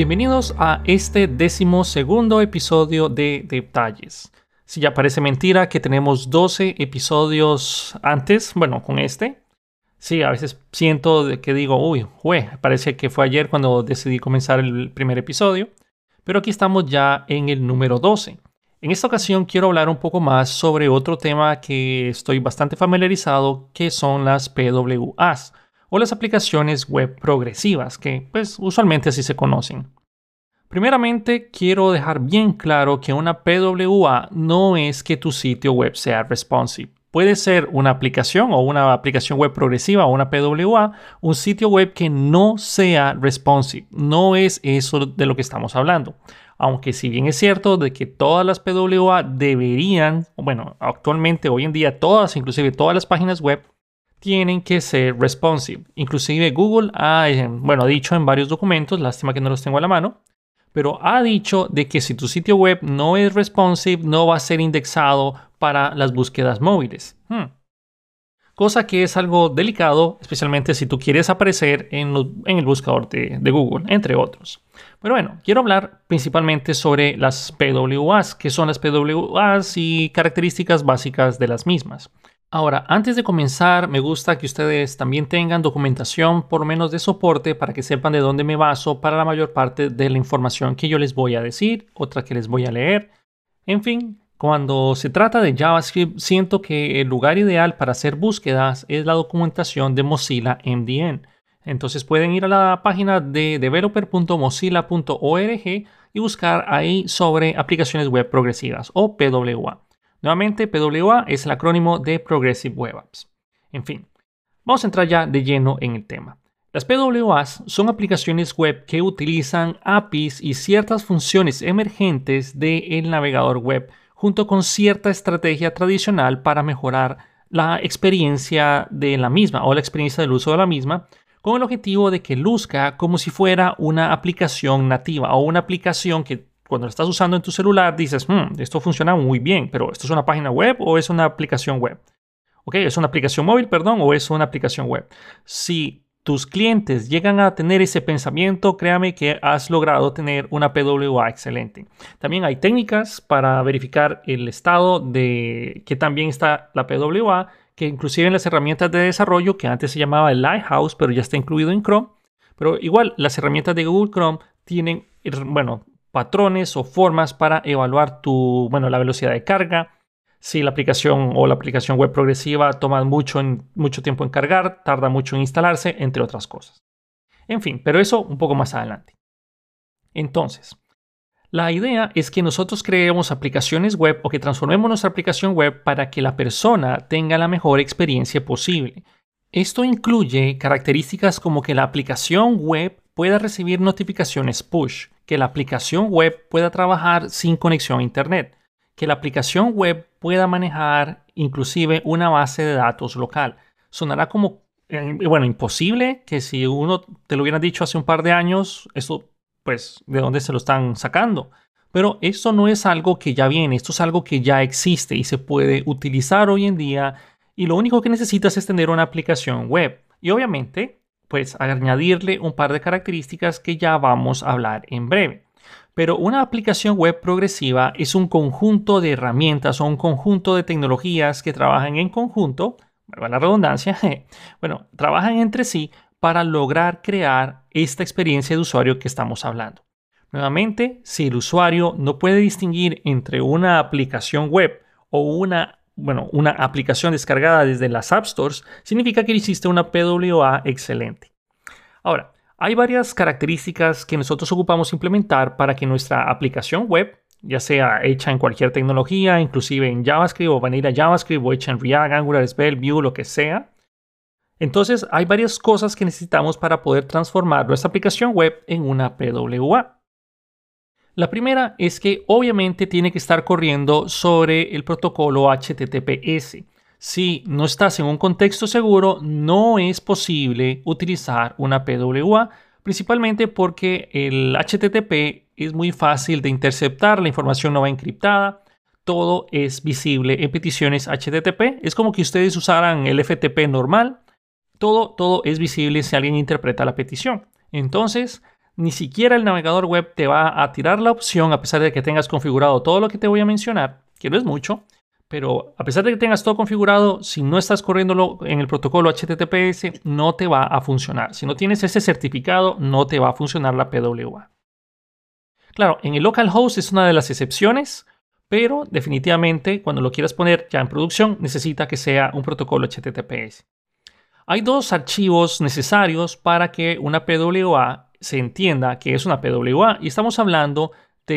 Bienvenidos a este 12º episodio de Detalles. Si ya parece mentira que tenemos 12 episodios antes, bueno, con este. Sí, a veces siento que digo, parece que fue ayer cuando decidí comenzar el primer episodio. Pero aquí estamos ya en el número 12. En esta ocasión quiero hablar un poco más sobre otro tema que estoy bastante familiarizado, que son las PWAs. O las aplicaciones web progresivas, que pues usualmente así se conocen. Primeramente, quiero dejar bien claro que una PWA no es que tu sitio web sea responsive. Puede ser una aplicación o una aplicación web progresiva o una PWA, un sitio web que no sea responsive. No es eso de lo que estamos hablando. Aunque si bien es cierto de que todas las PWA deberían, actualmente hoy en día todas, inclusive todas las páginas web, tienen que ser responsive. Inclusive Google ha dicho en varios documentos, lástima que no los tengo a la mano, pero ha dicho de que si tu sitio web no es responsive, no va a ser indexado para las búsquedas móviles. Cosa que es algo delicado, especialmente si tú quieres aparecer en el buscador de Google, entre otros. Pero bueno, quiero hablar principalmente sobre las PWAs, que son las PWAs y características básicas de las mismas. Ahora, antes de comenzar, me gusta que ustedes también tengan documentación, por lo menos de soporte, para que sepan de dónde me baso para la mayor parte de la información que yo les voy a decir, otra que les voy a leer. En fin, cuando se trata de JavaScript, siento que el lugar ideal para hacer búsquedas es la documentación de Mozilla MDN. Entonces pueden ir a la página de developer.mozilla.org y buscar ahí sobre aplicaciones web progresivas o PWA. Nuevamente, PWA es el acrónimo de Progressive Web Apps. En fin, vamos a entrar ya de lleno en el tema. Las PWAs son aplicaciones web que utilizan APIs y ciertas funciones emergentes del navegador web junto con cierta estrategia tradicional para mejorar la experiencia de la misma o la experiencia del uso de la misma, con el objetivo de que luzca como si fuera una aplicación nativa o una aplicación que cuando lo estás usando en tu celular dices, esto funciona muy bien, pero ¿esto es una página web o es una aplicación web? ¿Ok? ¿Es una aplicación móvil, o es una aplicación web? Si tus clientes llegan a tener ese pensamiento, créame que has logrado tener una PWA excelente. También hay técnicas para verificar el estado de que también está la PWA, que inclusive en las herramientas de desarrollo, que antes se llamaba el Lighthouse, pero ya está incluido en Chrome. Pero igual, las herramientas de Google Chrome tienen, patrones o formas para evaluar la velocidad de carga, si la aplicación o la aplicación web progresiva toma mucho tiempo en cargar, tarda mucho en instalarse, entre otras cosas. En fin, pero eso un poco más adelante. Entonces, la idea es que nosotros creemos aplicaciones web o que transformemos nuestra aplicación web para que la persona tenga la mejor experiencia posible. Esto incluye características como que la aplicación web pueda recibir notificaciones push, que la aplicación web pueda trabajar sin conexión a internet, que la aplicación web pueda manejar inclusive una base de datos local. Sonará como, imposible que si uno te lo hubiera dicho hace un par de años, esto, pues, ¿de dónde se lo están sacando? Pero esto no es algo que ya viene, esto es algo que ya existe y se puede utilizar hoy en día y lo único que necesitas es tener una aplicación web. Y obviamente, pues añadirle un par de características que ya vamos a hablar en breve. Pero una aplicación web progresiva es un conjunto de herramientas o un conjunto de tecnologías que trabajan en conjunto, la redundancia, trabajan entre sí para lograr crear esta experiencia de usuario que estamos hablando. Nuevamente, si el usuario no puede distinguir entre una aplicación web o una aplicación descargada desde las App Stores, significa que hiciste una PWA excelente. Ahora, hay varias características que nosotros ocupamos implementar para que nuestra aplicación web, ya sea hecha en cualquier tecnología, inclusive en JavaScript o Vanilla JavaScript, o hecha en React, Angular, Svelte, Vue, lo que sea. Entonces, hay varias cosas que necesitamos para poder transformar nuestra aplicación web en una PWA. La primera es que obviamente tiene que estar corriendo sobre el protocolo HTTPS. Si no estás en un contexto seguro, no es posible utilizar una PWA, principalmente porque el HTTP es muy fácil de interceptar, la información no va encriptada, todo es visible en peticiones HTTP. Es como que ustedes usaran el FTP normal, todo es visible si alguien interpreta la petición. Entonces, ni siquiera el navegador web te va a tirar la opción, a pesar de que tengas configurado todo lo que te voy a mencionar, que no es mucho, pero a pesar de que tengas todo configurado, si no estás corriéndolo en el protocolo HTTPS, no te va a funcionar. Si no tienes ese certificado, no te va a funcionar la PWA. Claro, en el localhost es una de las excepciones, pero definitivamente cuando lo quieras poner ya en producción, necesita que sea un protocolo HTTPS. Hay dos archivos necesarios para que una PWA se entienda que es una PWA, y estamos hablando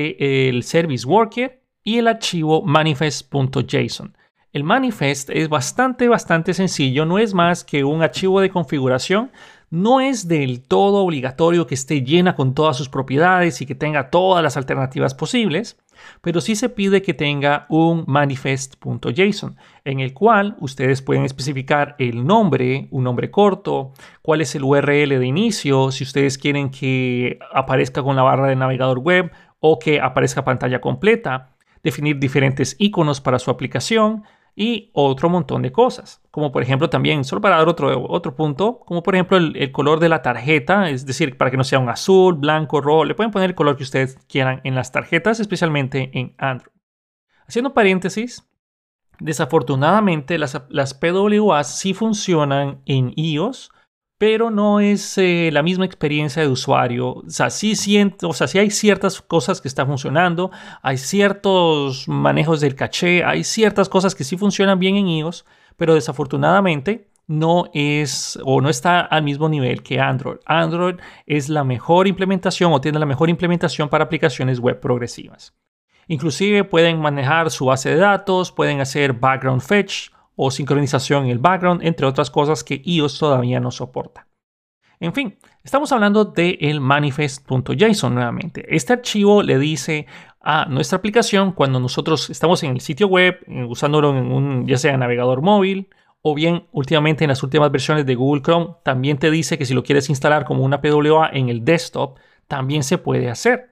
del Service Worker y el archivo manifest.json. El manifest es bastante sencillo, no es más que un archivo de configuración. No es del todo obligatorio que esté llena con todas sus propiedades y que tenga todas las alternativas posibles, pero sí se pide que tenga un manifest.json, en el cual ustedes pueden especificar el nombre, un nombre corto, cuál es el URL de inicio, si ustedes quieren que aparezca con la barra de navegador web o que aparezca pantalla completa, definir diferentes iconos para su aplicación y otro montón de cosas. Como por ejemplo también, solo para dar otro punto, como por ejemplo el color de la tarjeta, es decir, para que no sea un azul, blanco, rojo, le pueden poner el color que ustedes quieran en las tarjetas, especialmente en Android. Haciendo paréntesis, desafortunadamente las PWAs sí funcionan en iOS, pero no es la misma experiencia de usuario. O sea, sí hay ciertas cosas que están funcionando, hay ciertos manejos del caché, hay ciertas cosas que sí funcionan bien en iOS, pero desafortunadamente no es o no está al mismo nivel que Android. Android es la mejor implementación o tiene la mejor implementación para aplicaciones web progresivas. Inclusive pueden manejar su base de datos, pueden hacer background fetch o sincronización en el background, entre otras cosas que iOS todavía no soporta. En fin, estamos hablando del manifest.json nuevamente. Este archivo le dice a nuestra aplicación cuando nosotros estamos en el sitio web, usándolo en ya sea navegador móvil, o bien últimamente en las últimas versiones de Google Chrome, también te dice que si lo quieres instalar como una PWA en el desktop, también se puede hacer.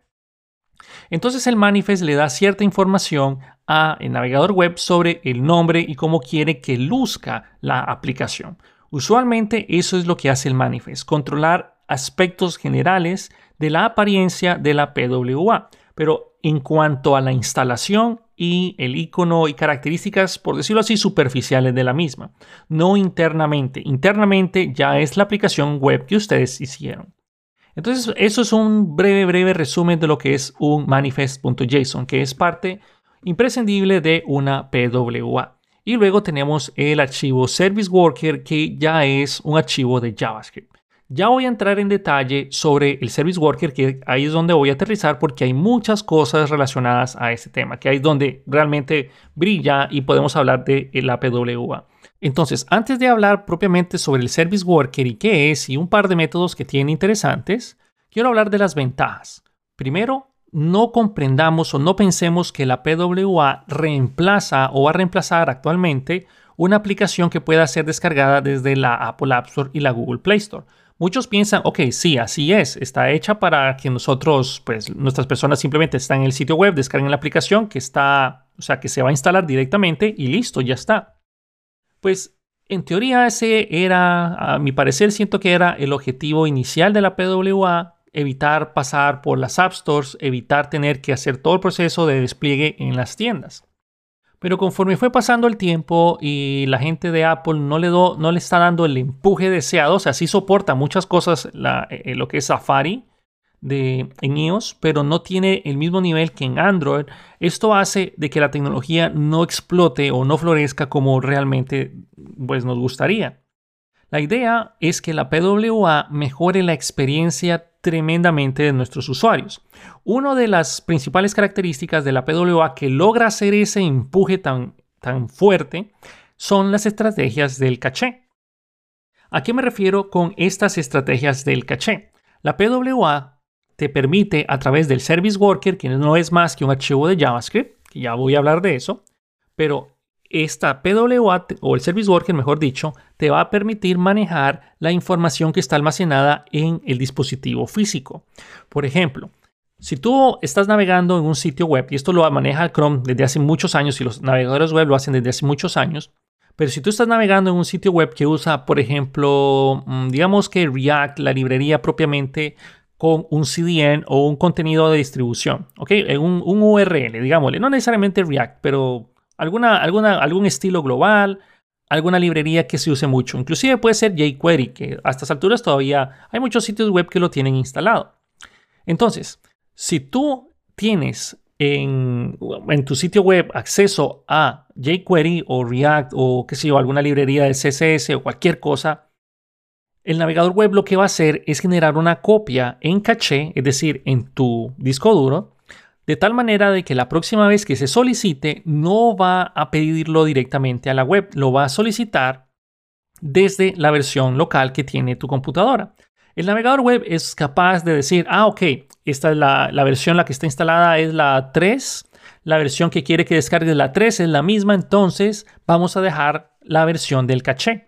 Entonces el manifest le da cierta información al navegador web sobre el nombre y cómo quiere que luzca la aplicación. Usualmente eso es lo que hace el manifest, controlar aspectos generales de la apariencia de la PWA. Pero en cuanto a la instalación y el icono y características, por decirlo así, superficiales de la misma, no internamente. Internamente ya es la aplicación web que ustedes hicieron. Entonces, eso es un breve resumen de lo que es un manifest.json, que es parte imprescindible de una PWA. Y luego tenemos el archivo Service Worker, que ya es un archivo de JavaScript. Ya voy a entrar en detalle sobre el Service Worker, que ahí es donde voy a aterrizar porque hay muchas cosas relacionadas a este tema, que ahí es donde realmente brilla y podemos hablar de la PWA. Entonces, antes de hablar propiamente sobre el Service Worker y qué es y un par de métodos que tiene interesantes, quiero hablar de las ventajas. Primero, no comprendamos o no pensemos que la PWA reemplaza o va a reemplazar actualmente una aplicación que pueda ser descargada desde la Apple App Store y la Google Play Store. Muchos piensan, ok, sí, así es, está hecha para que nosotros, pues nuestras personas simplemente están en el sitio web, descarguen la aplicación que se va a instalar directamente y listo, ya está. Pues en teoría ese era, a mi parecer, siento que era el objetivo inicial de la PWA, evitar pasar por las App Stores, evitar tener que hacer todo el proceso de despliegue en las tiendas. Pero conforme fue pasando el tiempo y la gente de Apple no le está dando el empuje deseado, o sea, sí soporta muchas cosas lo que es Safari en iOS, pero no tiene el mismo nivel que en Android. Esto hace de que la tecnología no explote o no florezca como realmente pues, nos gustaría. La idea es que la PWA mejore la experiencia tremendamente de nuestros usuarios. Una de las principales características de la PWA que logra hacer ese empuje tan fuerte son las estrategias del caché. ¿A qué me refiero con estas estrategias del caché? La PWA te permite a través del Service Worker, que no es más que un archivo de JavaScript, que ya voy a hablar de eso, pero esta PWA o el Service Worker, mejor dicho, te va a permitir manejar la información que está almacenada en el dispositivo físico. Por ejemplo, si tú estás navegando en un sitio web, y esto lo maneja el Chrome desde hace muchos años y los navegadores web lo hacen desde hace muchos años, pero si tú estás navegando en un sitio web que usa, por ejemplo, digamos que React, la librería propiamente, con un CDN o un contenido de distribución, ¿ok? Un URL, digámosle, no necesariamente React, pero algún estilo global, alguna librería que se use mucho. Inclusive puede ser jQuery, que a estas alturas todavía hay muchos sitios web que lo tienen instalado. Entonces, si tú tienes en tu sitio web acceso a jQuery o React o qué sé yo, alguna librería de CSS o cualquier cosa, el navegador web lo que va a hacer es generar una copia en caché, es decir, en tu disco duro, de tal manera de que la próxima vez que se solicite no va a pedirlo directamente a la web, lo va a solicitar desde la versión local que tiene tu computadora. El navegador web es capaz de decir, ok, esta es la versión la que está instalada es la 3, la versión que quiere que descargue la 3 es la misma, entonces vamos a dejar la versión del caché.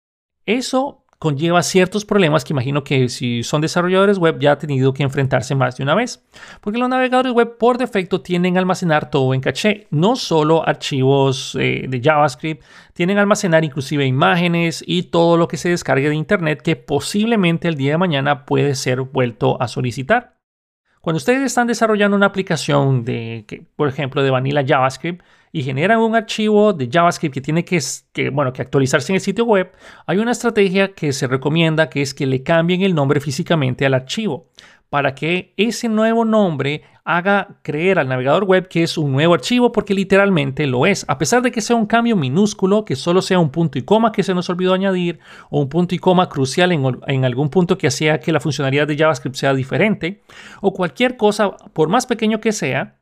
Eso conlleva ciertos problemas que imagino que si son desarrolladores web ya han tenido que enfrentarse más de una vez. Porque los navegadores web por defecto tienden a almacenar todo en caché. No solo archivos de JavaScript, tienden a almacenar inclusive imágenes y todo lo que se descargue de internet que posiblemente el día de mañana puede ser vuelto a solicitar. Cuando ustedes están desarrollando una aplicación por ejemplo, de Vanilla JavaScript y generan un archivo de JavaScript que tiene que actualizarse en el sitio web, hay una estrategia que se recomienda que es que le cambien el nombre físicamente al archivo para que ese nuevo nombre haga creer al navegador web que es un nuevo archivo, porque literalmente lo es. A pesar de que sea un cambio minúsculo, que solo sea un punto y coma que se nos olvidó añadir, o un punto y coma crucial en algún punto que hacía que la funcionalidad de JavaScript sea diferente, o cualquier cosa, por más pequeño que sea,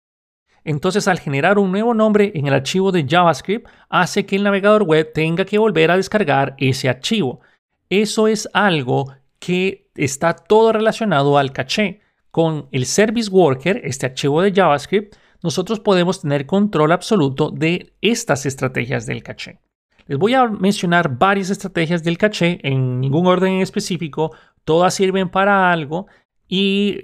entonces al generar un nuevo nombre en el archivo de JavaScript, hace que el navegador web tenga que volver a descargar ese archivo. Eso es algo que está todo relacionado al caché. Con el Service Worker, este archivo de JavaScript, nosotros podemos tener control absoluto de estas estrategias del caché. Les voy a mencionar varias estrategias del caché en ningún orden en específico. Todas sirven para algo y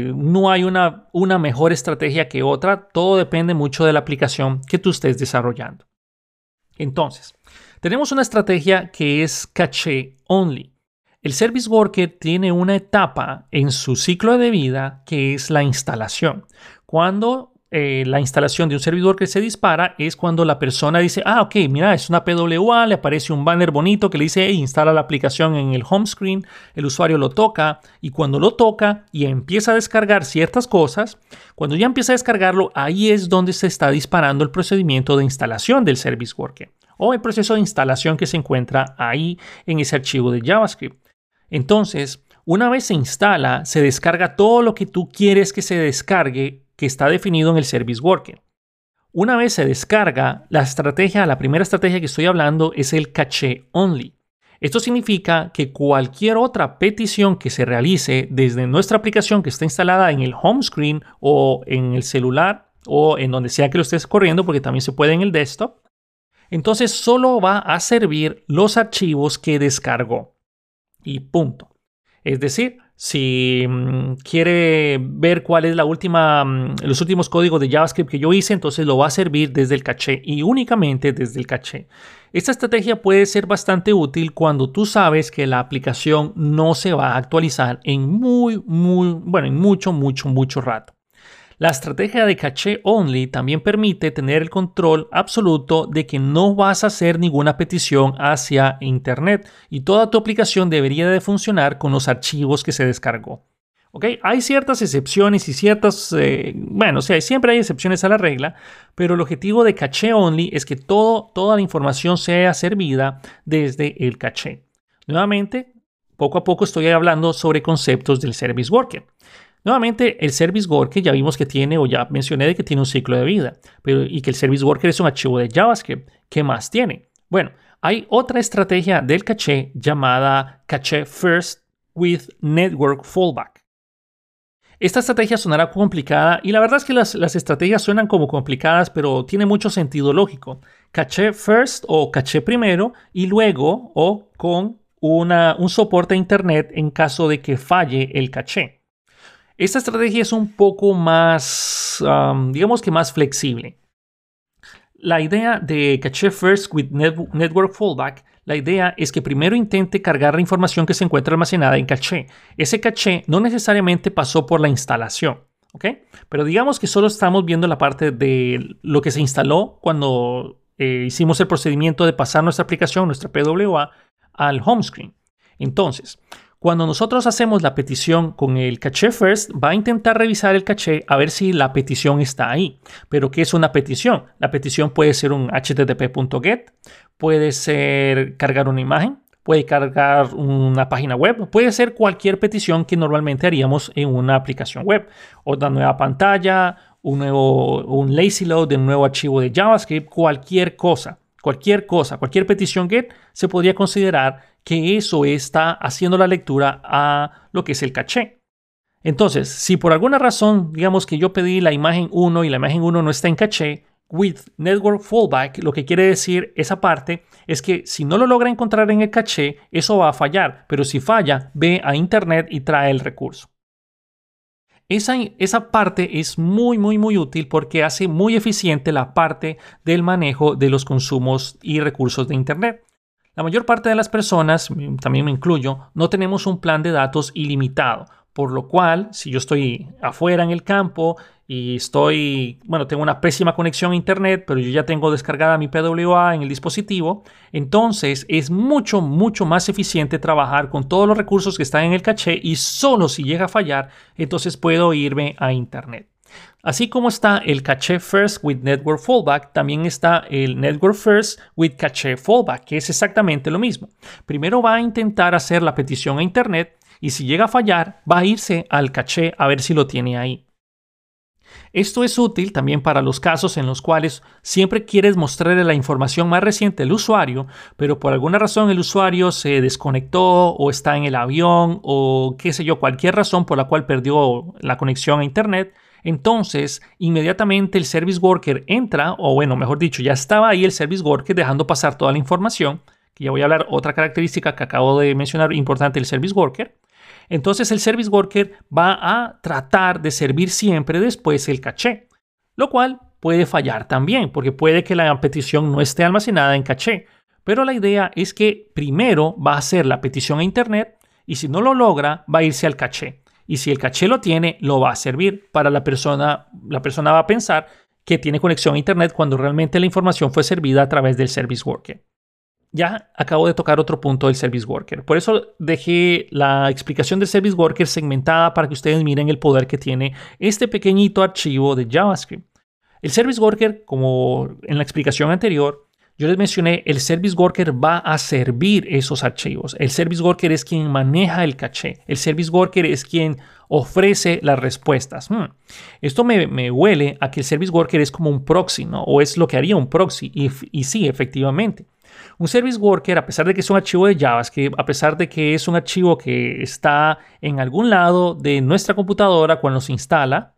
no hay una mejor estrategia que otra. Todo depende mucho de la aplicación que tú estés desarrollando. Entonces, tenemos una estrategia que es caché only. El Service Worker tiene una etapa en su ciclo de vida que es la instalación. Cuando la instalación de un Service Worker se dispara es cuando la persona dice, ok, mira, es una PWA, le aparece un banner bonito que le dice, instala la aplicación en el home screen, el usuario lo toca y cuando lo toca y empieza a descargar ciertas cosas, cuando ya empieza a descargarlo, ahí es donde se está disparando el procedimiento de instalación del Service Worker o el proceso de instalación que se encuentra ahí en ese archivo de JavaScript. Entonces, una vez se instala, se descarga todo lo que tú quieres que se descargue, que está definido en el Service Worker. Una vez se descarga, la primera estrategia que estoy hablando es el caché only. Esto significa que cualquier otra petición que se realice desde nuestra aplicación que está instalada en el home screen o en el celular o en donde sea que lo estés corriendo, porque también se puede en el desktop, entonces solo va a servir los archivos que descargó. Y punto. Es decir, si quiere ver cuál es los últimos códigos de JavaScript que yo hice, entonces lo va a servir desde el caché y únicamente desde el caché. Esta estrategia puede ser bastante útil cuando tú sabes que la aplicación no se va a actualizar en mucho rato. La estrategia de caché only también permite tener el control absoluto de que no vas a hacer ninguna petición hacia Internet y toda tu aplicación debería de funcionar con los archivos que se descargó. ¿Okay? Hay ciertas excepciones y siempre hay excepciones a la regla, pero el objetivo de caché only es que toda la información sea servida desde el caché. Nuevamente, poco a poco estoy hablando sobre conceptos del Service Worker. Nuevamente, el Service Worker ya vimos que tiene, o ya mencioné de que tiene un ciclo de vida, y que el Service Worker es un archivo de JavaScript. ¿Qué más tiene? Bueno, hay otra estrategia del caché llamada Caché First with Network Fallback. Esta estrategia sonará complicada y la verdad es que las estrategias suenan como complicadas, pero tiene mucho sentido lógico. Caché first o caché primero y luego o con un soporte a internet en caso de que falle el caché. Esta estrategia es un poco más, digamos que más flexible. La idea de Caché First with Network Fallback la idea es que primero intente cargar la información que se encuentra almacenada en caché. Ese caché no necesariamente pasó por la instalación, ¿ok? Pero digamos que solo estamos viendo la parte de lo que se instaló cuando hicimos el procedimiento de pasar nuestra aplicación, nuestra PWA, al home screen. Entonces, cuando nosotros hacemos la petición con el caché first, va a intentar revisar el caché a ver si la petición está ahí. Pero ¿qué es una petición? La petición puede ser un http.get, puede ser cargar una imagen, puede cargar una página web, puede ser cualquier petición que normalmente haríamos en una aplicación web. Una nueva pantalla, un lazy load de un nuevo archivo de JavaScript, cualquier cosa, cualquier petición GET se podría considerar que eso está haciendo la lectura a lo que es el caché. Entonces, si por alguna razón, digamos que yo pedí la imagen 1 y la imagen 1 no está en caché, with network fallback, lo que quiere decir esa parte es que si no lo logra encontrar en el caché, eso va a fallar, pero si falla, ve a internet y trae el recurso. Esa parte es muy útil porque hace muy eficiente la parte del manejo de los consumos y recursos de internet. La mayor parte de las personas, también me incluyo, no tenemos un plan de datos ilimitado, por lo cual, si yo estoy afuera en el campo y tengo una pésima conexión a internet, pero yo ya tengo descargada mi PWA en el dispositivo, entonces es mucho más eficiente trabajar con todos los recursos que están en el caché y solo si llega a fallar, entonces puedo irme a internet. Así como está el caché first with network fallback, también está el network first with caché fallback, que es exactamente lo mismo. Primero va a intentar hacer la petición a internet y si llega a fallar, va a irse al caché a ver si lo tiene ahí. Esto es útil también para los casos en los cuales siempre quieres mostrarle la información más reciente del usuario, pero por alguna razón el usuario se desconectó o está en el avión o qué sé yo, cualquier razón por la cual perdió la conexión a internet. Entonces, inmediatamente el service worker entra, o bueno, mejor dicho, ya estaba ahí el service worker dejando pasar toda la información, que ya voy a hablar otra característica que acabo de mencionar importante del service worker. Entonces el service worker va a tratar de servir siempre después el caché, lo cual puede fallar también, porque puede que la petición no esté almacenada en caché. Pero la idea es que primero va a hacer la petición a internet y si no lo logra, va a irse al caché. Y si el caché lo tiene, lo va a servir para la persona. La persona va a pensar que tiene conexión a internet cuando realmente la información fue servida a través del service worker. Ya acabo de tocar otro punto del service worker. Por eso dejé la explicación del service worker segmentada para que ustedes miren el poder que tiene este pequeñito archivo de JavaScript. El service worker, como en la explicación anterior, yo les mencioné, el service worker va a servir esos archivos. El service worker es quien maneja el caché. El service worker es quien ofrece las respuestas. Esto me huele a que el service worker es como un proxy, ¿no? O es lo que haría un proxy. Y sí, efectivamente. Un service worker, a pesar de que es un archivo de JavaScript, a pesar de que es un archivo que está en algún lado de nuestra computadora cuando se instala,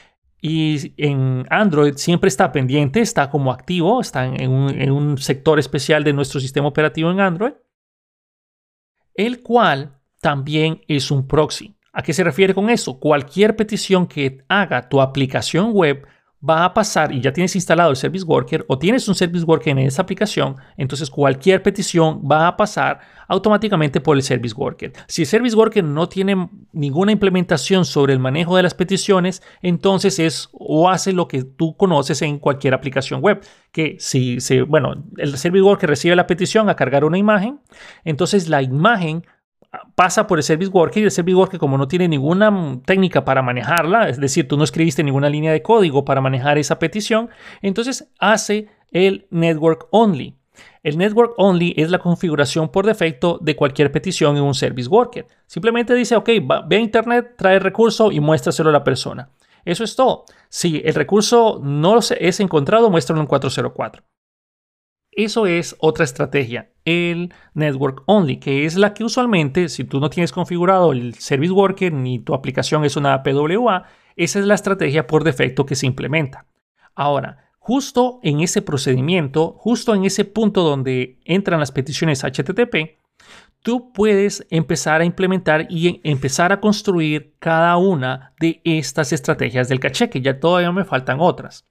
y en Android siempre está pendiente, está como activo, está en un sector especial de nuestro sistema operativo en Android, el cual también es un proxy. ¿A qué se refiere con eso? Cualquier petición que haga tu aplicación web va a pasar, y ya tienes instalado el Service Worker o tienes un Service Worker en esa aplicación, entonces cualquier petición va a pasar automáticamente por el Service Worker. Si el Service Worker no tiene ninguna implementación sobre el manejo de las peticiones, entonces hace lo que tú conoces en cualquier aplicación web, que el Service Worker recibe la petición a cargar una imagen, entonces la imagen pasa por el Service Worker y el Service Worker, como no tiene ninguna técnica para manejarla, es decir, tú no escribiste ninguna línea de código para manejar esa petición, entonces hace el Network Only. El Network Only es la configuración por defecto de cualquier petición en un Service Worker. Simplemente dice, ok, ve a internet, trae el recurso y muéstraselo a la persona. Eso es todo. Si el recurso no es encontrado, muéstralo en 404. Eso es otra estrategia, el Network Only, que es la que usualmente, si tú no tienes configurado el Service Worker ni tu aplicación es una PWA, esa es la estrategia por defecto que se implementa. Ahora, justo en ese procedimiento, justo en ese punto donde entran las peticiones HTTP, tú puedes empezar a implementar y empezar a construir cada una de estas estrategias del caché, que ya todavía me faltan otras.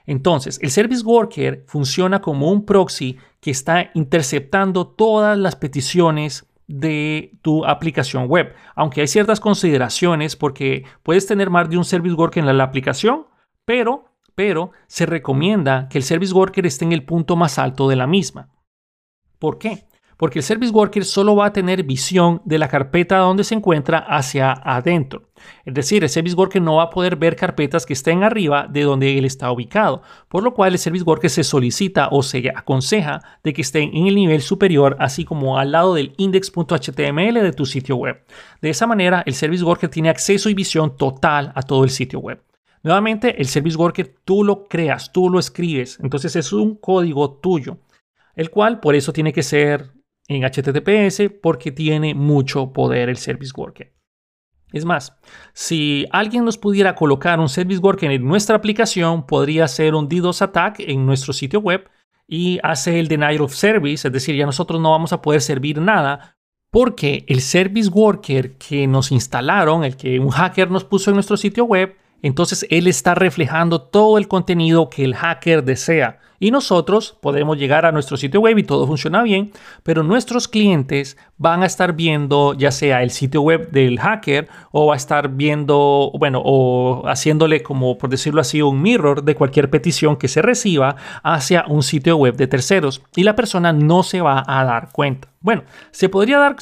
Entonces, el Service Worker funciona como un proxy que está interceptando todas las peticiones de tu aplicación web. Aunque hay ciertas consideraciones porque puedes tener más de un Service Worker en la aplicación, pero se recomienda que el Service Worker esté en el punto más alto de la misma. ¿Por qué? Porque el Service Worker solo va a tener visión de la carpeta donde se encuentra hacia adentro. Es decir, el Service Worker no va a poder ver carpetas que estén arriba de donde él está ubicado, por lo cual el Service Worker se solicita o se aconseja de que estén en el nivel superior, así como al lado del index.html de tu sitio web. De esa manera, el Service Worker tiene acceso y visión total a todo el sitio web. Nuevamente, el Service Worker tú lo creas, tú lo escribes, entonces es un código tuyo, el cual por eso tiene que ser en HTTPS porque tiene mucho poder el Service Worker. Es más, si alguien nos pudiera colocar un Service Worker en nuestra aplicación, podría ser un DDoS attack en nuestro sitio web y hace el denial of service, es decir, ya nosotros no vamos a poder servir nada porque el Service Worker que nos instalaron, el que un hacker nos puso en nuestro sitio web, entonces él está reflejando todo el contenido que el hacker desea. Y nosotros podemos llegar a nuestro sitio web y todo funciona bien, pero nuestros clientes van a estar viendo ya sea el sitio web del hacker o va a estar viendo, bueno, o haciéndole como por decirlo así un mirror de cualquier petición que se reciba hacia un sitio web de terceros y la persona no se va a dar cuenta. Bueno, se podría dar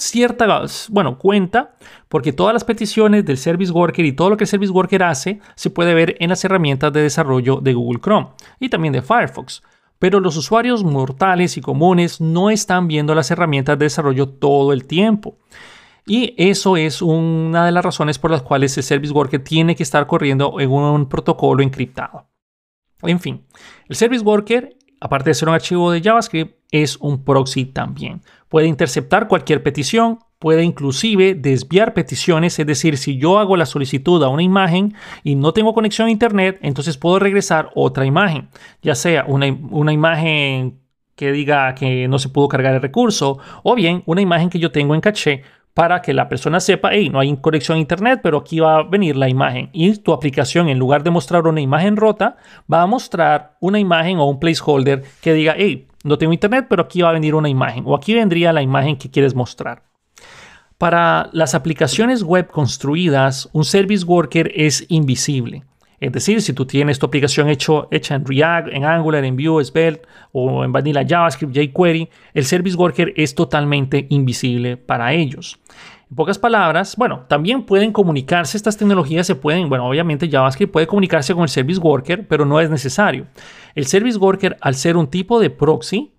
cuenta porque todas las peticiones del Service Worker y todo lo que el Service Worker hace se puede ver en las herramientas de desarrollo de Google Chrome y también de Firefox. Pero los usuarios mortales y comunes no están viendo las herramientas de desarrollo todo el tiempo. Y eso es una de las razones por las cuales el Service Worker tiene que estar corriendo en un protocolo encriptado. En fin, el Service Worker, aparte de ser un archivo de JavaScript, es un proxy también. Puede interceptar cualquier petición, puede inclusive desviar peticiones, es decir, si yo hago la solicitud a una imagen y no tengo conexión a internet, entonces puedo regresar otra imagen, ya sea una imagen que diga que no se pudo cargar el recurso o bien una imagen que yo tengo en caché para que la persona sepa, hey, no hay conexión a internet, pero aquí va a venir la imagen. Y tu aplicación, en lugar de mostrar una imagen rota, va a mostrar una imagen o un placeholder que diga, hey, no tengo internet, pero aquí va a venir una imagen. O aquí vendría la imagen que quieres mostrar. Para las aplicaciones web construidas, un Service Worker es invisible. Es decir, si tú tienes tu aplicación hecha en React, en Angular, en Vue, Svelte o en Vanilla JavaScript, jQuery, el Service Worker es totalmente invisible para ellos. En pocas palabras, también pueden comunicarse, estas tecnologías obviamente JavaScript puede comunicarse con el Service Worker, pero no es necesario. El Service Worker, al ser un tipo de proxy,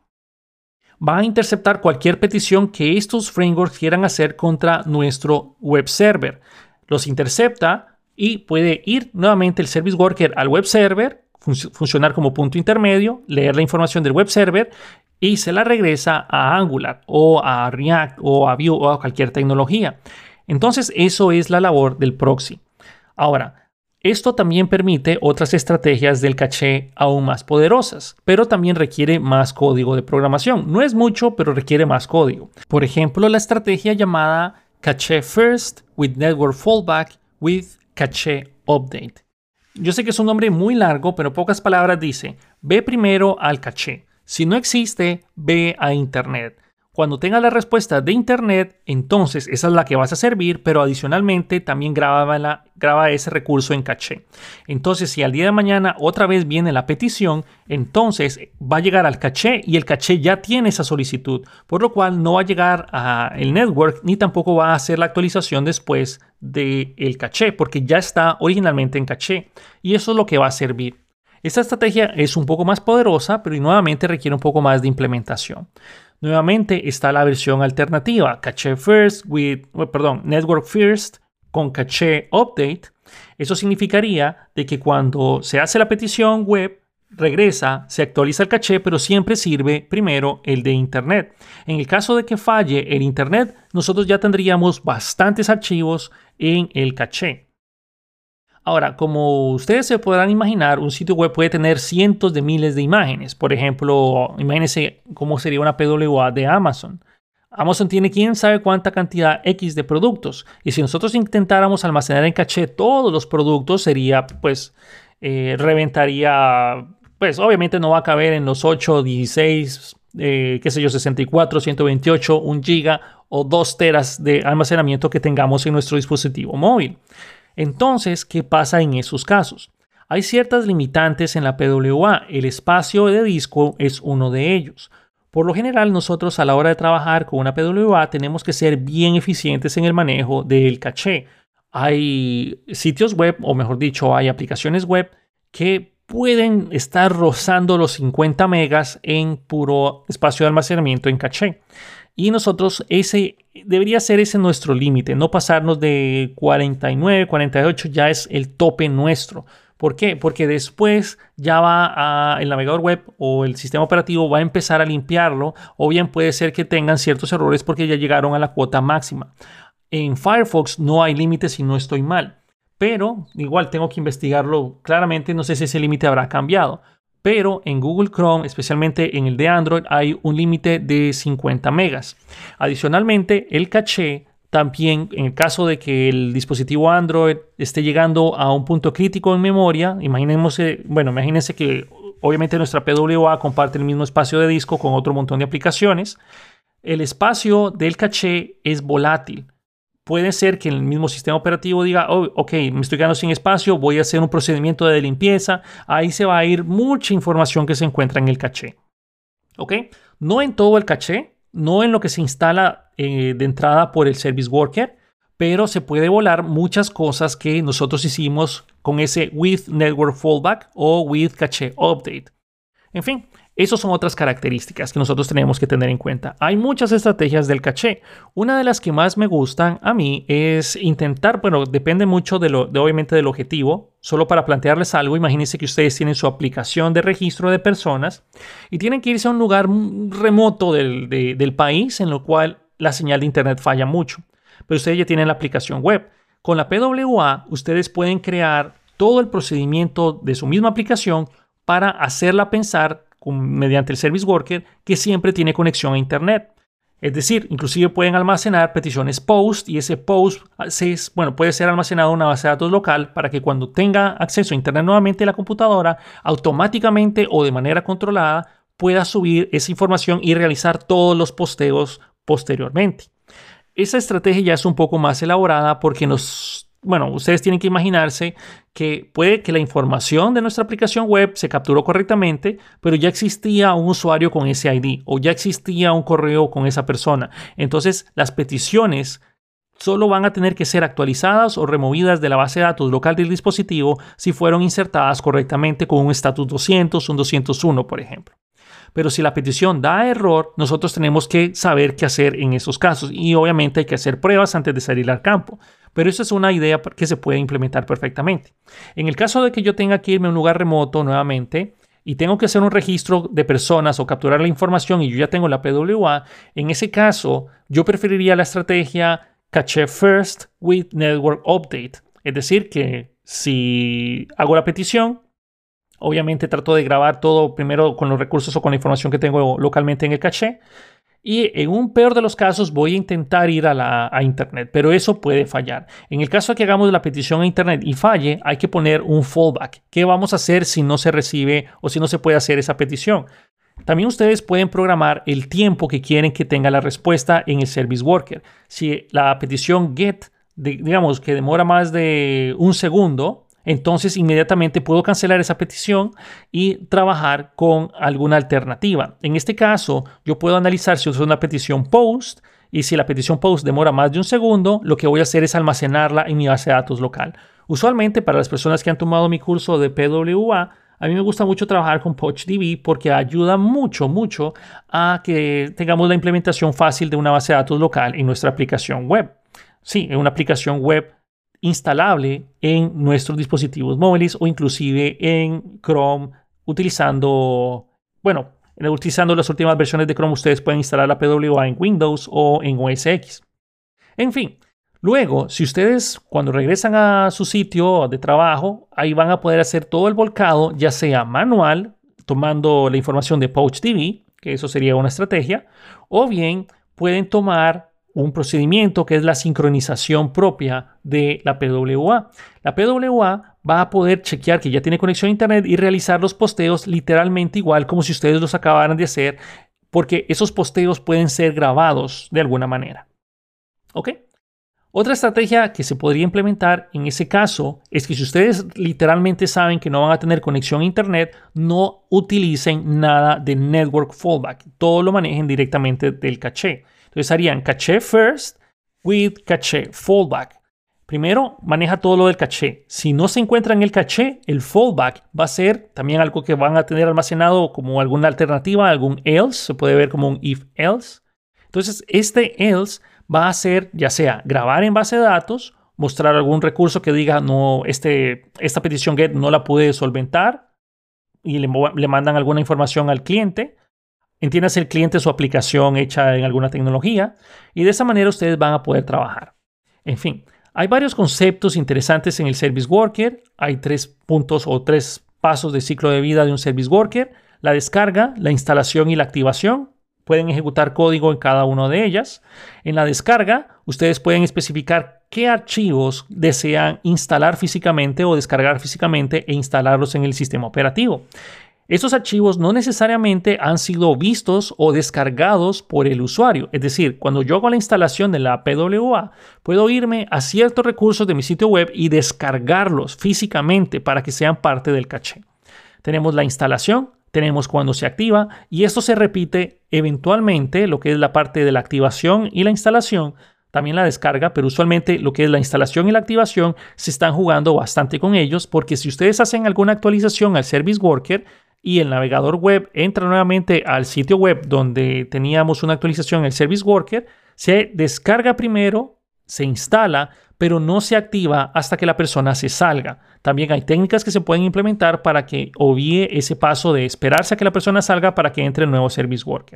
va a interceptar cualquier petición que estos frameworks quieran hacer contra nuestro web server. Los intercepta y puede ir nuevamente el Service Worker al web server, funcionar como punto intermedio, leer la información del web server y se la regresa a Angular o a React o a Vue o a cualquier tecnología. Entonces, eso es la labor del proxy. Ahora, esto también permite otras estrategias del caché aún más poderosas, pero también requiere más código de programación. No es mucho, pero requiere más código. Por ejemplo, la estrategia llamada Cache First with Network Fallback with Cache Update. Yo sé que es un nombre muy largo, pero en pocas palabras dice, ve primero al caché. Si no existe, ve a Internet. Cuando tengas la respuesta de Internet, entonces esa es la que vas a servir, pero adicionalmente también graba ese recurso en caché. Entonces, si al día de mañana otra vez viene la petición, entonces va a llegar al caché y el caché ya tiene esa solicitud, por lo cual no va a llegar al network ni tampoco va a hacer la actualización después del caché, porque ya está originalmente en caché y eso es lo que va a servir. Esta estrategia es un poco más poderosa, pero nuevamente requiere un poco más de implementación. Nuevamente está la versión alternativa, Network First con Cache Update. Eso significaría de que cuando se hace la petición web, regresa, se actualiza el caché, pero siempre sirve primero el de Internet. En el caso de que falle el Internet, nosotros ya tendríamos bastantes archivos en el caché. Ahora, como ustedes se podrán imaginar, un sitio web puede tener cientos de miles de imágenes. Por ejemplo, imagínense cómo sería una PWA de Amazon. Amazon tiene quién sabe cuánta cantidad X de productos. Y si nosotros intentáramos almacenar en caché todos los productos, reventaría pues obviamente no va a caber en los 8, 16, qué sé yo, 64, 128, 1 giga o 2 teras de almacenamiento que tengamos en nuestro dispositivo móvil. Entonces, ¿qué pasa en esos casos? Hay ciertas limitantes en la PWA. El espacio de disco es uno de ellos. Por lo general, nosotros a la hora de trabajar con una PWA tenemos que ser bien eficientes en el manejo del caché. Hay sitios web, o mejor dicho, hay aplicaciones web que pueden estar rozando los 50 megas en puro espacio de almacenamiento en caché. Y nosotros debería ser ese nuestro límite, no pasarnos de 49, 48, ya es el tope nuestro. ¿Por qué? Porque después ya el navegador web o el sistema operativo va a empezar a limpiarlo, o bien puede ser que tengan ciertos errores porque ya llegaron a la cuota máxima. En Firefox no hay límites si no estoy mal, pero igual tengo que investigarlo claramente, no sé si ese límite habrá cambiado. Pero en Google Chrome, especialmente en el de Android, hay un límite de 50 megas. Adicionalmente, el caché también, en el caso de que el dispositivo Android esté llegando a un punto crítico en memoria, imagínense que obviamente nuestra PWA comparte el mismo espacio de disco con otro montón de aplicaciones. El espacio del caché es volátil. Puede ser que el mismo sistema operativo diga, oh, ok, me estoy quedando sin espacio, voy a hacer un procedimiento de limpieza. Ahí se va a ir mucha información que se encuentra en el caché. ¿Ok? No en todo el caché, no en lo que se instala de entrada por el Service Worker, pero se puede volar muchas cosas que nosotros hicimos con ese with network fallback o with cache update. En fin, esas son otras características que nosotros tenemos que tener en cuenta. Hay muchas estrategias del caché. Una de las que más me gustan a mí es intentar, bueno, depende mucho obviamente del objetivo. Solo para plantearles algo, imagínense que ustedes tienen su aplicación de registro de personas y tienen que irse a un lugar remoto del país en lo cual la señal de internet falla mucho. Pero ustedes ya tienen la aplicación web. Con la PWA, ustedes pueden crear todo el procedimiento de su misma aplicación para hacerla pensar mediante el Service Worker que siempre tiene conexión a Internet. Es decir, inclusive pueden almacenar peticiones POST y ese POST puede ser almacenado en una base de datos local para que cuando tenga acceso a Internet nuevamente a la computadora, automáticamente o de manera controlada pueda subir esa información y realizar todos los posteos posteriormente. Esa estrategia ya es un poco más elaborada porque ustedes tienen que imaginarse que puede que la información de nuestra aplicación web se capturó correctamente, pero ya existía un usuario con ese ID o ya existía un correo con esa persona. Entonces, las peticiones solo van a tener que ser actualizadas o removidas de la base de datos local del dispositivo si fueron insertadas correctamente con un estatus 200, un 201, por ejemplo. Pero si la petición da error, nosotros tenemos que saber qué hacer en esos casos y obviamente hay que hacer pruebas antes de salir al campo. Pero eso es una idea que se puede implementar perfectamente. En el caso de que yo tenga que irme a un lugar remoto nuevamente y tengo que hacer un registro de personas o capturar la información y yo ya tengo la PWA, en ese caso yo preferiría la estrategia Cache First with Network Update. Es decir, que si hago la petición, obviamente trato de grabar todo primero con los recursos o con la información que tengo localmente en el caché. Y en un peor de los casos voy a intentar ir a Internet, pero eso puede fallar. En el caso de que hagamos la petición a Internet y falle, hay que poner un fallback. ¿Qué vamos a hacer si no se recibe o si no se puede hacer esa petición? También ustedes pueden programar el tiempo que quieren que tenga la respuesta en el Service Worker. Si la petición GET, digamos que demora más de un segundo, entonces inmediatamente puedo cancelar esa petición y trabajar con alguna alternativa. En este caso, yo puedo analizar si es una petición POST y si la petición POST demora más de un segundo, lo que voy a hacer es almacenarla en mi base de datos local. Usualmente para las personas que han tomado mi curso de PWA, a mí me gusta mucho trabajar con PouchDB porque ayuda mucho a que tengamos la implementación fácil de una base de datos local en nuestra aplicación web. Sí, en una aplicación web instalable en nuestros dispositivos móviles o inclusive en Chrome utilizando las últimas versiones de Chrome. Ustedes pueden instalar la PWA en Windows o en OS X. En fin, luego, si ustedes cuando regresan a su sitio de trabajo, ahí van a poder hacer todo el volcado, ya sea manual, tomando la información de PouchDB, que eso sería una estrategia, o bien pueden tomar un procedimiento que es la sincronización propia de la PWA. La PWA va a poder chequear que ya tiene conexión a internet y realizar los posteos literalmente igual como si ustedes los acabaran de hacer, porque esos posteos pueden ser grabados de alguna manera. ¿Ok? Otra estrategia que se podría implementar en ese caso es que si ustedes literalmente saben que no van a tener conexión a internet, no utilicen nada de network fallback. Todo lo manejen directamente del caché. Entonces harían caché first with caché fallback. Primero, maneja todo lo del caché. Si no se encuentra en el caché, el fallback va a ser también algo que van a tener almacenado como alguna alternativa, algún else. Se puede ver como un if else. Entonces, este else va a ser ya sea grabar en base de datos, mostrar algún recurso que diga no, esta petición GET no la pude solventar y le mandan alguna información al cliente. Entiendas el cliente su aplicación hecha en alguna tecnología y de esa manera ustedes van a poder trabajar. En fin, hay varios conceptos interesantes en el Service Worker. Hay 3 puntos o 3 pasos de ciclo de vida de un Service Worker: la descarga, la instalación y la activación. Pueden ejecutar código en cada una de ellas. En la descarga, ustedes pueden especificar qué archivos desean instalar físicamente o descargar físicamente e instalarlos en el sistema operativo. Estos archivos no necesariamente han sido vistos o descargados por el usuario. Es decir, cuando yo hago la instalación de la PWA, puedo irme a ciertos recursos de mi sitio web y descargarlos físicamente para que sean parte del caché. Tenemos la instalación, tenemos cuando se activa y esto se repite eventualmente, lo que es la parte de la activación y la instalación, también la descarga, pero usualmente lo que es la instalación y la activación se están jugando bastante con ellos, porque si ustedes hacen alguna actualización al Service Worker y el navegador web entra nuevamente al sitio web donde teníamos una actualización en el Service Worker, se descarga primero, se instala, pero no se activa hasta que la persona se salga. También hay técnicas que se pueden implementar para que obvíe ese paso de esperarse a que la persona salga para que entre el nuevo Service Worker.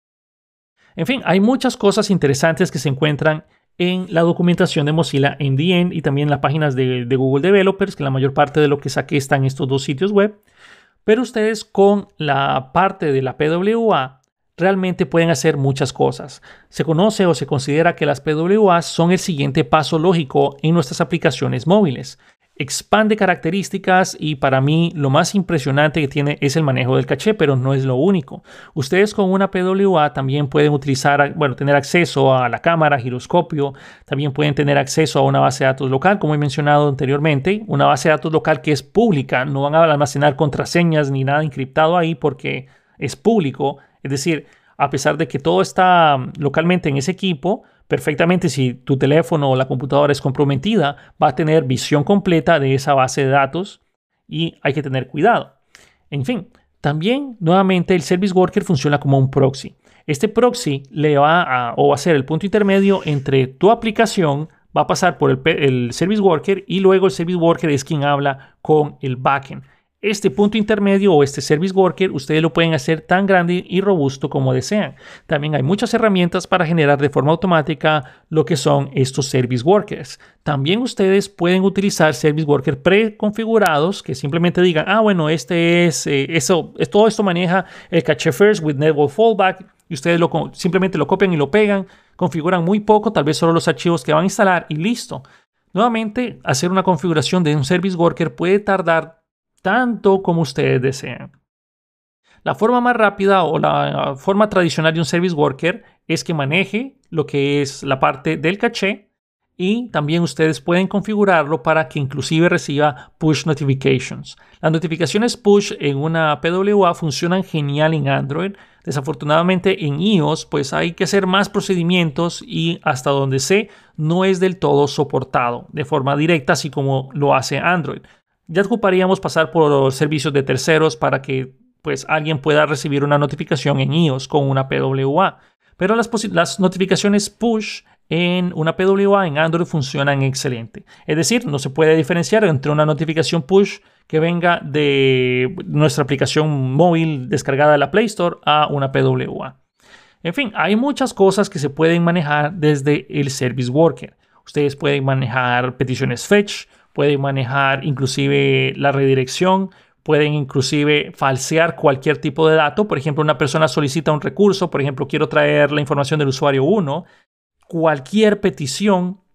En fin, hay muchas cosas interesantes que se encuentran en la documentación de Mozilla NDN y también en las páginas de Google Developers, que la mayor parte de lo que saqué está en estos 2 sitios web. Pero ustedes con la parte de la PWA realmente pueden hacer muchas cosas. Se conoce o se considera que las PWA son el siguiente paso lógico en nuestras aplicaciones móviles. Expande características y para mí lo más impresionante que tiene es el manejo del caché, pero no es lo único. Ustedes con una PWA también pueden utilizar, tener acceso a la cámara, giroscopio, también pueden tener acceso a una base de datos local, como he mencionado anteriormente, una base de datos local que es pública, no van a almacenar contraseñas ni nada encriptado ahí porque es público, es decir, a pesar de que todo está localmente en ese equipo, perfectamente si tu teléfono o la computadora es comprometida, va a tener visión completa de esa base de datos y hay que tener cuidado. En fin, también nuevamente el Service Worker funciona como un proxy. Este proxy va a ser el punto intermedio entre tu aplicación, va a pasar por el Service Worker y luego el Service Worker es quien habla con el backend. Este punto intermedio o este Service Worker ustedes lo pueden hacer tan grande y robusto como desean. También hay muchas herramientas para generar de forma automática lo que son estos Service Workers. También ustedes pueden utilizar Service Workers preconfigurados que simplemente digan, todo esto maneja el caché first with network fallback y ustedes simplemente lo copian y lo pegan, configuran muy poco, tal vez solo los archivos que van a instalar y listo. Nuevamente, hacer una configuración de un Service Worker puede tardar tanto como ustedes desean. La forma más rápida o la forma tradicional de un Service Worker es que maneje lo que es la parte del caché y también ustedes pueden configurarlo para que inclusive reciba push notifications. Las notificaciones push en una PWA funcionan genial en Android. Desafortunadamente en iOS pues hay que hacer más procedimientos y hasta donde sé no es del todo soportado de forma directa así como lo hace Android. Ya ocuparíamos pasar por servicios de terceros para que pues alguien pueda recibir una notificación en iOS con una PWA. Pero las notificaciones push en una PWA en Android funcionan excelente. Es decir, no se puede diferenciar entre una notificación push que venga de nuestra aplicación móvil descargada de la Play Store a una PWA. En fin, hay muchas cosas que se pueden manejar desde el Service Worker. Ustedes pueden manejar peticiones fetch, pueden manejar inclusive la redirección, pueden inclusive falsear cualquier tipo de dato. Por ejemplo, una persona solicita un recurso, por ejemplo, quiero traer la información del usuario 1. Cualquier petición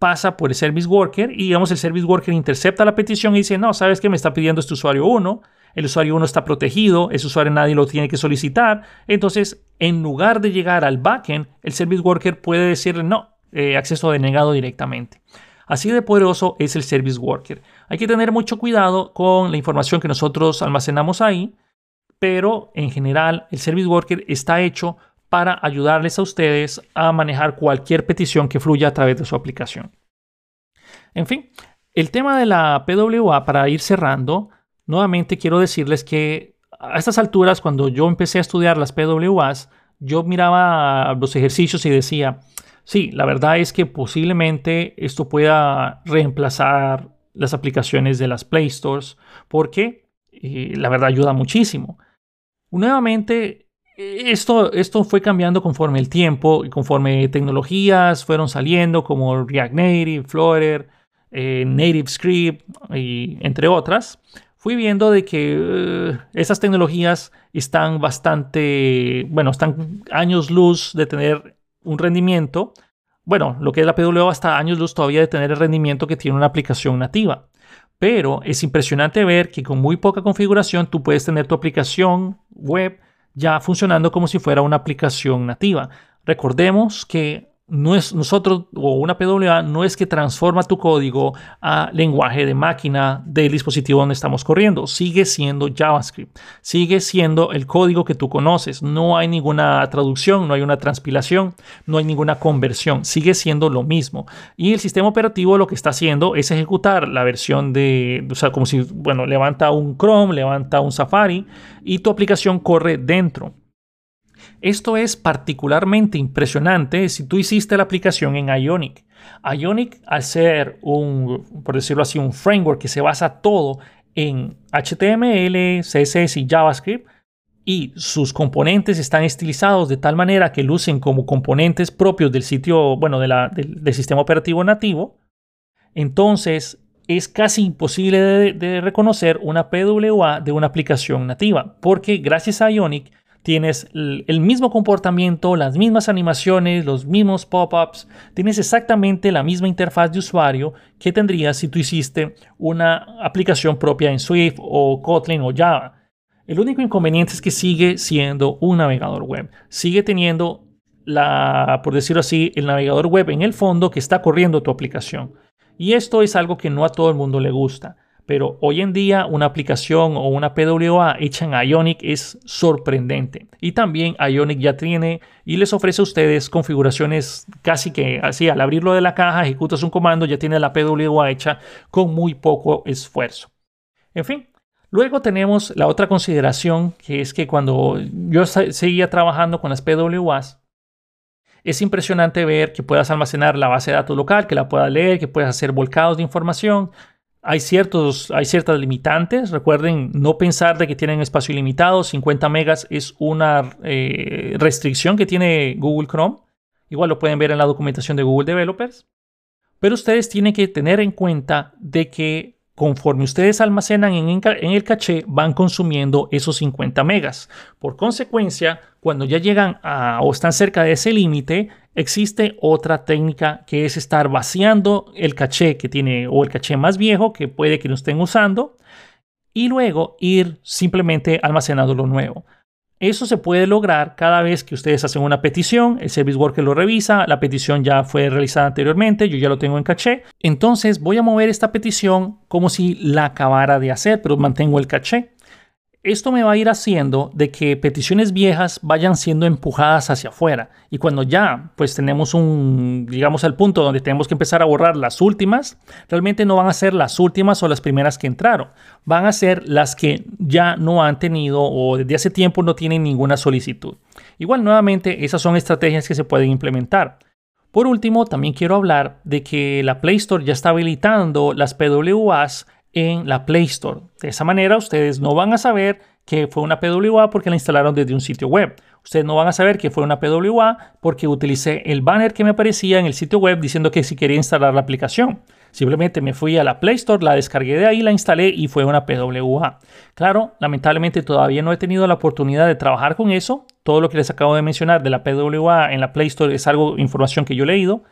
pasa por el Service Worker y digamos el Service Worker intercepta la petición y dice, no, ¿sabes qué? Me está pidiendo este usuario 1. El usuario 1 está protegido, ese usuario nadie lo tiene que solicitar. Entonces, en lugar de llegar al backend, el Service Worker puede decirle no, acceso denegado directamente. Así de poderoso es el Service Worker. Hay que tener mucho cuidado con la información que nosotros almacenamos ahí, pero en general el Service Worker está hecho para ayudarles a ustedes a manejar cualquier petición que fluya a través de su aplicación. En fin, el tema de la PWA, para ir cerrando, nuevamente quiero decirles que a estas alturas, cuando yo empecé a estudiar las PWAs, yo miraba los ejercicios y decía, sí, la verdad es que posiblemente esto pueda reemplazar las aplicaciones de las Play Stores, porque la verdad ayuda muchísimo. Nuevamente, esto fue cambiando conforme el tiempo y conforme tecnologías fueron saliendo como React Native, Flutter, Native Script y entre otras. Fui viendo de que esas tecnologías están están años luz de tener un rendimiento. Bueno, lo que es la PWA está años luz todavía de tener el rendimiento que tiene una aplicación nativa. Pero es impresionante ver que con muy poca configuración tú puedes tener tu aplicación web ya funcionando como si fuera una aplicación nativa. Recordemos que nosotros o una PWA no es que transforma tu código a lenguaje de máquina del dispositivo donde estamos corriendo. Sigue siendo JavaScript. Sigue siendo el código que tú conoces. No hay ninguna traducción, no hay una transpilación, no hay ninguna conversión. Sigue siendo lo mismo. Y el sistema operativo lo que está haciendo es ejecutar la versión como si, levanta un Chrome, levanta un Safari y tu aplicación corre dentro. Esto es particularmente impresionante si tú hiciste la aplicación en Ionic. Ionic, al ser por decirlo así, un framework que se basa todo en HTML, CSS y JavaScript, y sus componentes están estilizados de tal manera que lucen como componentes propios del sitio, del sistema operativo nativo, entonces es casi imposible de reconocer una PWA de una aplicación nativa, porque gracias a Ionic tienes el mismo comportamiento, las mismas animaciones, los mismos pop-ups. Tienes exactamente la misma interfaz de usuario que tendrías si tú hiciste una aplicación propia en Swift o Kotlin o Java. El único inconveniente es que sigue siendo un navegador web. Sigue teniendo, por decirlo así, el navegador web en el fondo que está corriendo tu aplicación. Y esto es algo que no a todo el mundo le gusta. Pero hoy en día una aplicación o una PWA hecha en Ionic es sorprendente. Y también Ionic ya tiene y les ofrece a ustedes configuraciones casi que así, al abrirlo de la caja, ejecutas un comando, ya tiene la PWA hecha con muy poco esfuerzo. En fin, luego tenemos la otra consideración, que es que cuando yo seguía trabajando con las PWAs, es impresionante ver que puedas almacenar la base de datos local, que la puedas leer, que puedas hacer volcados de información. Hay ciertas limitantes. Recuerden no pensar de que tienen espacio ilimitado. 50 megas es una restricción que tiene Google Chrome. Igual lo pueden ver en la documentación de Google Developers. Pero ustedes tienen que tener en cuenta de que conforme ustedes almacenan en el caché, van consumiendo esos 50 megas. Por consecuencia, cuando ya llegan o están cerca de ese límite, existe otra técnica que es estar vaciando el caché que tiene o el caché más viejo que puede que no estén usando y luego ir simplemente almacenando lo nuevo. Eso se puede lograr cada vez que ustedes hacen una petición, el Service Worker lo revisa, la petición ya fue realizada anteriormente, yo ya lo tengo en caché, entonces voy a mover esta petición como si la acabara de hacer, pero mantengo el caché. Esto me va a ir haciendo de que peticiones viejas vayan siendo empujadas hacia afuera. Y cuando ya pues tenemos al punto donde tenemos que empezar a borrar las últimas, realmente no van a ser las últimas o las primeras que entraron. Van a ser las que ya no han tenido o desde hace tiempo no tienen ninguna solicitud. Igual nuevamente esas son estrategias que se pueden implementar. Por último, también quiero hablar de que la Play Store ya está habilitando las PWAs en la Play Store. De esa manera ustedes no van a saber que fue una PWA porque la instalaron desde un sitio web. Ustedes no van a saber que fue una PWA porque utilicé el banner que me aparecía en el sitio web diciendo que si quería instalar la aplicación. Simplemente me fui a la Play Store, la descargué de ahí, la instalé y fue una PWA. Claro, lamentablemente todavía no he tenido la oportunidad de trabajar con eso. Todo lo que les acabo de mencionar de la PWA en la Play Store es información que yo he leído.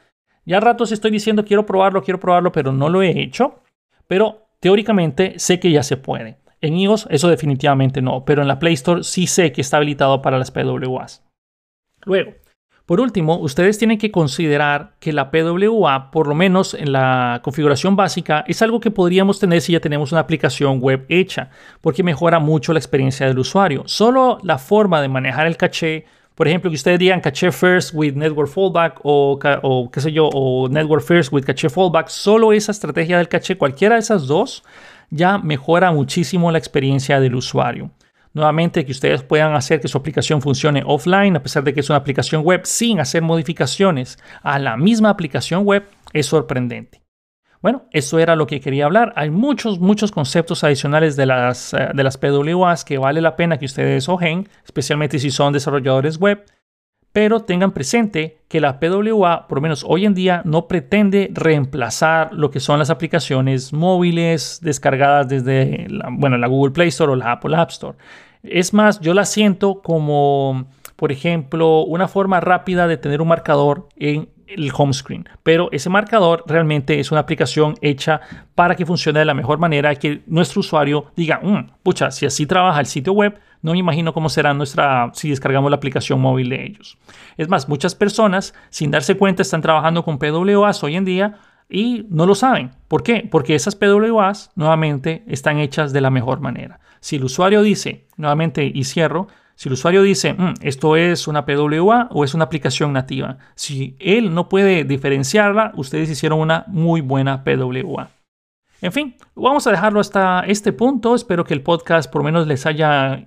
Ya a ratos estoy diciendo quiero probarlo, pero no lo he hecho. Pero teóricamente sé que ya se puede. En iOS eso definitivamente no, pero en la Play Store sí sé que está habilitado para las PWAs. Luego, por último, ustedes tienen que considerar que la PWA, por lo menos en la configuración básica, es algo que podríamos tener si ya tenemos una aplicación web hecha, porque mejora mucho la experiencia del usuario. Solo la forma de manejar el caché, por ejemplo, que ustedes digan caché first with network fallback o qué sé yo, o network first with caché fallback, solo esa estrategia del caché, cualquiera de esas dos, ya mejora muchísimo la experiencia del usuario. Nuevamente, que ustedes puedan hacer que su aplicación funcione offline, a pesar de que es una aplicación web, sin hacer modificaciones a la misma aplicación web, es sorprendente. Bueno, eso era lo que quería hablar. Hay muchos conceptos adicionales de las PWAs que vale la pena que ustedes ojen, especialmente si son desarrolladores web. Pero tengan presente que la PWA, por lo menos hoy en día, no pretende reemplazar lo que son las aplicaciones móviles descargadas desde la Google Play Store o la Apple App Store. Es más, yo la siento como, por ejemplo, una forma rápida de tener un marcador en el home screen. Pero ese marcador realmente es una aplicación hecha para que funcione de la mejor manera, que nuestro usuario diga, pucha, si así trabaja el sitio web, no me imagino cómo será si descargamos la aplicación móvil de ellos. Es más, muchas personas, sin darse cuenta, están trabajando con PWAs hoy en día y no lo saben. ¿Por qué? Porque esas PWAs, nuevamente, están hechas de la mejor manera. Si el usuario dice, nuevamente, y cierro, si el usuario dice, esto es una PWA o es una aplicación nativa, si él no puede diferenciarla, ustedes hicieron una muy buena PWA. En fin, vamos a dejarlo hasta este punto. Espero que el podcast por lo menos les haya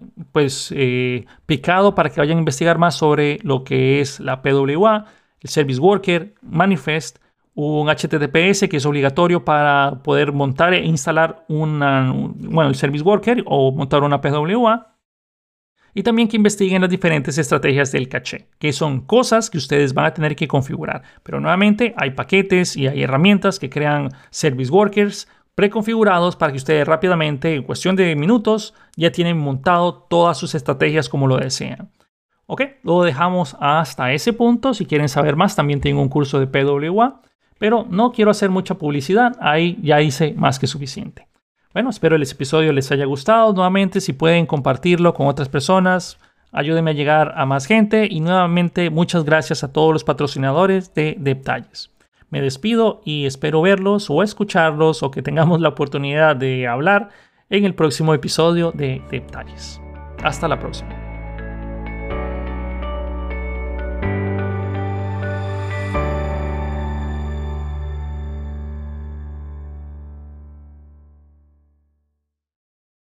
picado para que vayan a investigar más sobre lo que es la PWA, el Service Worker, Manifest, un HTTPS que es obligatorio para poder montar e instalar el Service Worker o montar una PWA. Y también que investiguen las diferentes estrategias del caché, que son cosas que ustedes van a tener que configurar. Pero nuevamente hay paquetes y hay herramientas que crean Service Workers preconfigurados para que ustedes rápidamente, en cuestión de minutos, ya tienen montado todas sus estrategias como lo desean. Ok, lo dejamos hasta ese punto. Si quieren saber más, también tengo un curso de PWA, pero no quiero hacer mucha publicidad. Ahí ya hice más que suficiente. Bueno, espero el episodio les haya gustado. Nuevamente, si pueden compartirlo con otras personas, ayúdenme a llegar a más gente. Y nuevamente, muchas gracias a todos los patrocinadores de Detalles. Me despido y espero verlos o escucharlos o que tengamos la oportunidad de hablar en el próximo episodio de Detalles. Hasta la próxima.